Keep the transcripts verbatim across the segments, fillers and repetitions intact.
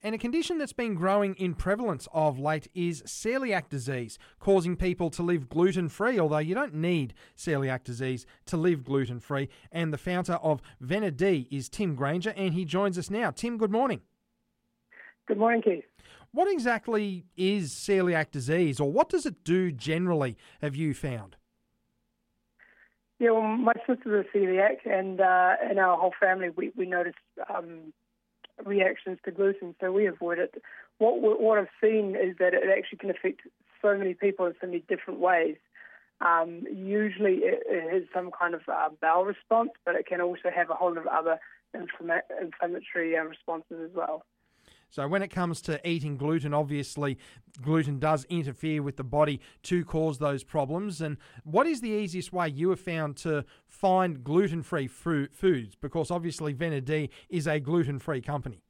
And a condition that's been growing in prevalence of late is celiac disease, causing people to live gluten-free, although you don't need celiac disease to live gluten-free. And the founder of Venadi is Tim Granger, and he joins us now. Tim, good morning. Good morning, Keith. What exactly is celiac disease, or what does it do generally, have you found? Yeah, well, my sister's a celiac, and uh, in our whole family, we, we noticed um, reactions to gluten, so we avoid it. What what I've seen is that it actually can affect so many people in so many different ways. Um, usually it, it has some kind of uh, bowel response, but it can also have a whole lot of other inflama- inflammatory uh, responses as well. So when it comes to eating gluten, obviously gluten does interfere with the body to cause those problems. And what is the easiest way you have found to find gluten-free fru- foods? Because obviously Venadi is a gluten-free company.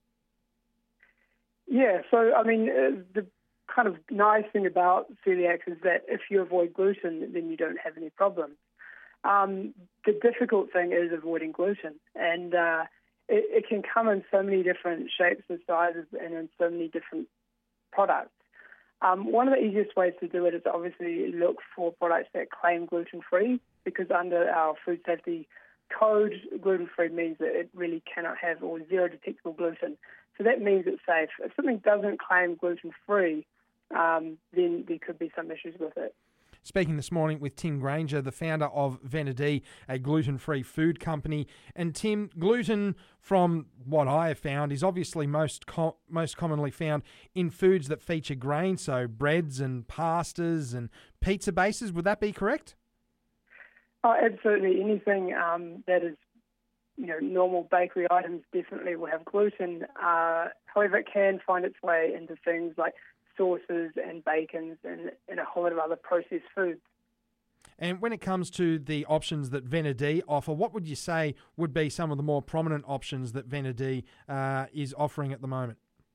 Yeah, so I mean, uh, the kind of nice thing about celiac is that if you avoid gluten, then you don't have any problems. Um, the difficult thing is avoiding gluten, and uh, it, it can come in so many different shapes and sizes and in so many different products. Um, one of the easiest ways to do it is obviously look for products that claim gluten-free, because under our food safety code, gluten-free means that it really cannot have or zero detectable gluten. So that means it's safe. If something doesn't claim gluten-free, um, then there could be some issues with it. Speaking this morning with Tim Granger, the founder of Venadi, a gluten-free food company. And Tim, gluten, from what I have found, is obviously most co- most commonly found in foods that feature grain, so breads and pastas and pizza bases. Would that be correct? Oh, absolutely. Anything um, that is, you know, normal bakery items definitely will have gluten. Uh, however, it can find its way into things like sauces and bacons and, and a whole lot of other processed foods. And when it comes to the options that Venadi offer, what would you say would be some of the more prominent options that Venadi uh, is offering at the moment?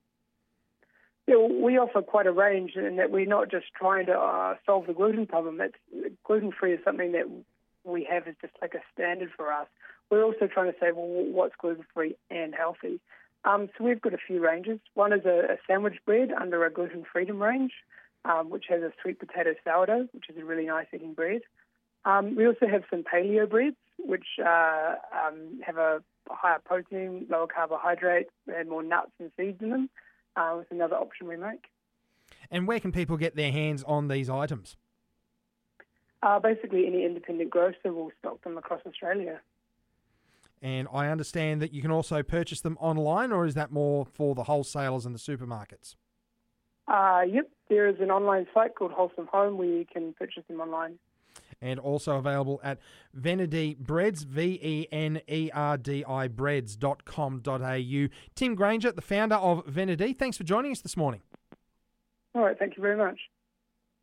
Yeah, well, we offer quite a range in that we're not just trying to uh, solve the gluten problem. It's, gluten-free is something that we have as just like a standard for us. We're also trying to say, well, what's gluten-free and healthy? Um, so we've got a few ranges. One is a, a sandwich bread under a gluten freedom range, um, which has a sweet potato sourdough, which is a really nice eating bread. Um, we also have some paleo breads, which uh, um, have a higher protein, lower carbohydrate, and more nuts and seeds in them. Uh, it's another option we make. And where can people get their hands on these items? Uh, basically, any independent grocer will stock them across Australia. And I understand that you can also purchase them online, or is that more for the wholesalers and the supermarkets? Uh, yep, there is an online site called Wholesome Home where you can purchase them online. And also available at Venadi Breads, V E N E R D I breads dot com dot a u. Tim Granger, the founder of Venadi, thanks for joining us this morning. All right, thank you very much.